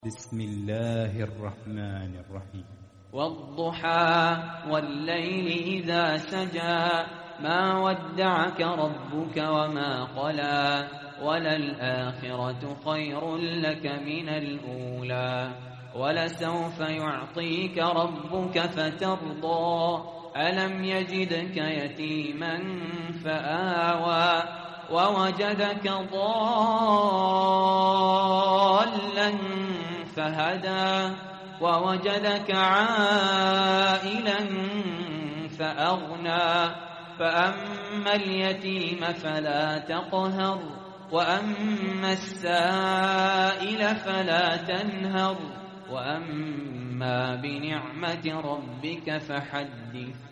بسم الله الرحمن الرحيم. والضحى والليل إذا سجى ما ودعك ربك وما قلى وللآخرة خير لك من الأولى ولسوف يعطيك ربك فترضى ألم يجدك يتيما فآوى ووجدك ضالا فهدى ووجدك عائلا فأغنى فأما اليتيم فلا تقهر وأما السائل فلا تنهر وأما بنعمة ربك فحدث.